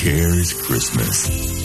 Cares Christmas.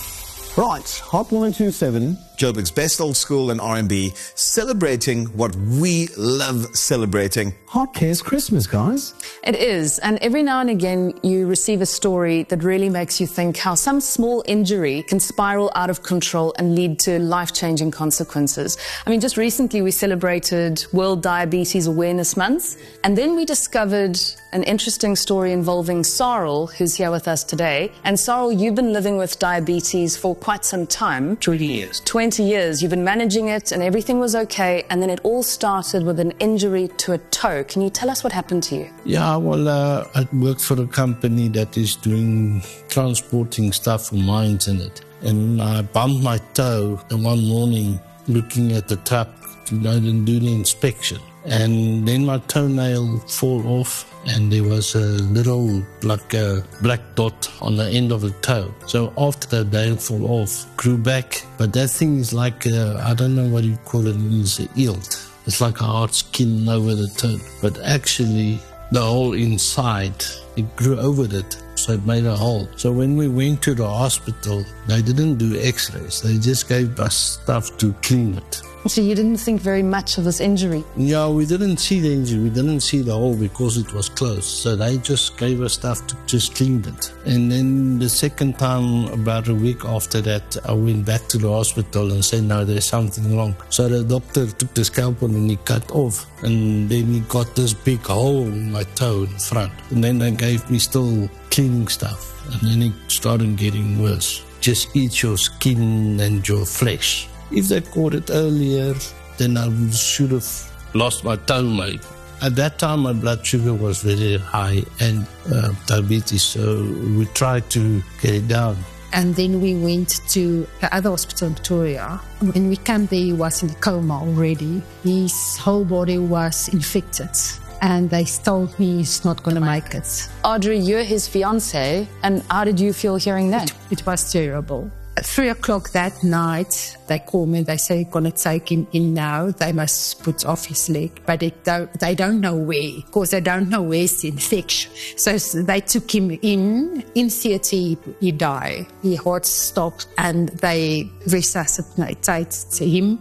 Right, Hot 1027, Joburg's best old school and R&B, celebrating what we love celebrating. Hot Cares Christmas, guys. It is, and every now and again you receive a story that really makes you think how some small injury can spiral out of control and lead to life-changing consequences. I mean, just recently we celebrated World Diabetes Awareness Month, and then we discovered an interesting story involving Sarl, who's here with us today. And Sarl, you've been living with diabetes for quite some time. 20 years. 20 years. You've been managing it and everything was okay, and then it all started with an injury to a toe. Can you tell us what happened to you? Yeah, well, I worked for a company that is doing transporting stuff for mines in it. And I bumped my toe and one morning looking at the truck, and do the inspection. And then my toenail fall off and there was a little like a black dot on the end of the toe. So after the nail fall off, grew back. But that thing is like, I don't know what you call it, it's an eelt. It's like a hard skin over the toe. But actually the whole inside, it grew over it. So it made a hole. So when we went to the hospital, they didn't do x-rays. They just gave us stuff to clean it. So you didn't think very much of this injury? Yeah, we didn't see the injury. We didn't see the hole because it was closed. So they just gave us stuff to just clean it. And then the second time, about a week after that, I went back to the hospital and said, no, there's something wrong. So the doctor took the scalpel and he cut off. And then he got this big hole in my toe in front. And then they gave me still cleaning stuff. And then it started getting worse. Just eat your skin and your flesh. If they caught it earlier, then I should have lost my toe maybe. At that time, my blood sugar was very high and diabetes, so we tried to get it down. And then we went to the other hospital in Pretoria. When we came there, he was in a coma already. His whole body was infected. And they told me he's not going to make it. Audrey, you're his fiancée, and how did you feel hearing that? It was terrible. At 3 o'clock that night, they called me. They say, "Going to take him in now. They must put off his leg." But they don't know where, because they don't know where's the infection. So they took him in theatre, he died. His heart stopped, and they resuscitated him.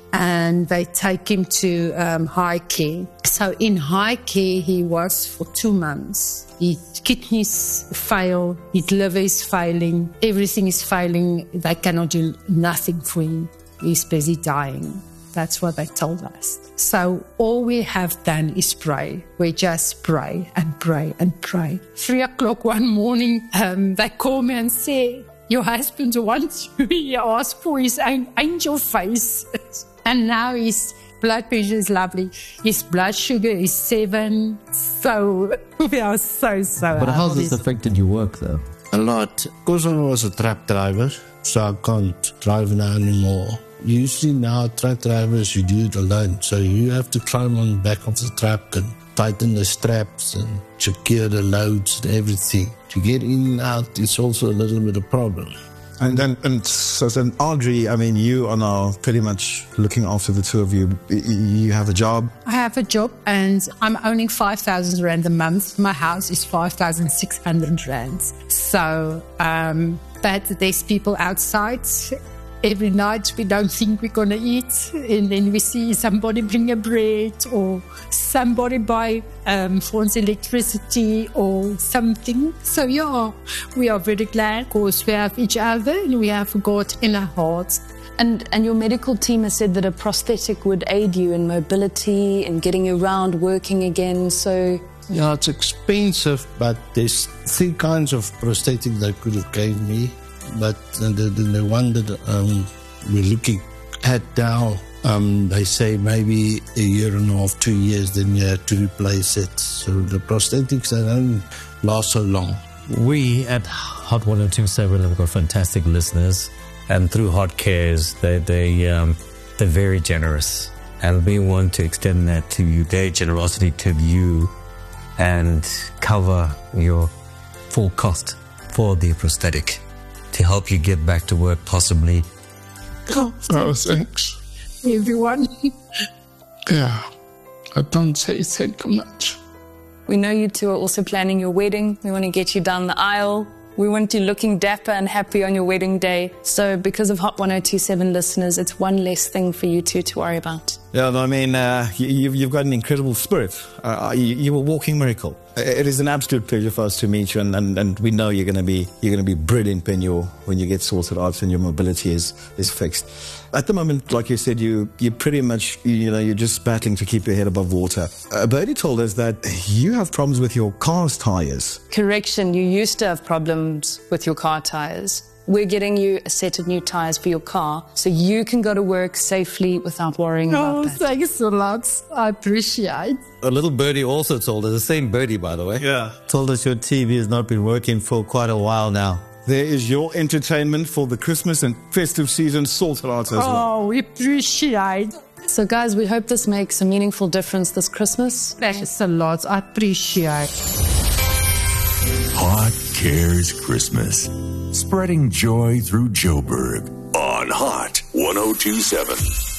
And they take him to high care. So in high care, he was for 2 months. His kidneys fail, his liver is failing, everything is failing. They cannot do nothing for him. He's busy dying. That's what they told us. So all we have done is pray. We just pray and pray and pray. 3 o'clock one morning, they call me and say, "Your husband wants you." He asked for his own angel face. And now his blood pressure is lovely. His blood sugar is 7. So we are so But how has this affected your work, though? A lot. Because I was a truck driver, so I can't drive now anymore. Usually now, truck drivers, you do it alone. So you have to climb on the back of the truck and tighten the straps and secure the loads and everything. To get in and out, it's also a little bit of a problem. So then, Audrey, I mean, you are now pretty much looking after the two of you. You have a job? I have a job and I'm earning 5,000 Rand a month. My house is 5,600 Rand. So, but there's people outside. Every night we don't think we're going to eat, and then we see somebody bring a bread or somebody buy for us electricity or something. So yeah, we are very glad because we have each other and we have God in our hearts. And your medical team has said that a prosthetic would aid you in mobility and getting you around, working again, so... Yeah, it's expensive, but there's 3 kinds of prosthetic they could have gave me. But the one that we're looking at now, they say maybe a year and a half, 2 years, then you have to replace it. So the prosthetics, they don't last so long. We at Hot 1027 have got fantastic listeners, and through Hot Cares, they're very generous. And we want to extend that to you, their generosity to you, and cover your full cost for the prosthetic, to help you get back to work possibly. Oh, thanks. Everyone. Yeah, I don't say thank you much. We know you two are also planning your wedding. We want to get you down the aisle. We want you looking dapper and happy on your wedding day. So because of Hot 102.7 listeners, it's one less thing for you two to worry about. Yeah, I mean, you've got an incredible spirit. You're a walking miracle. It is an absolute pleasure for us to meet you, and we know you're going to be brilliant when you get sorted out and your mobility is fixed. At the moment, like you said, you're pretty much you're just battling to keep your head above water. Birdie told us that you have problems with your car's tires. Correction, you used to have problems with your car tires. We're getting you a set of new tires for your car so you can go to work safely without worrying about that. Thanks a lot. I appreciate. A little birdie also told us, the same birdie, by the way. Yeah. Told us your TV has not been working for quite a while now. There is your entertainment for the Christmas and festive season sorted out as well. Oh, we appreciate. So guys, we hope this makes a meaningful difference this Christmas. Thanks a lot. I appreciate. Hot Cares Christmas. Spreading joy through Joburg on Hot 102.7.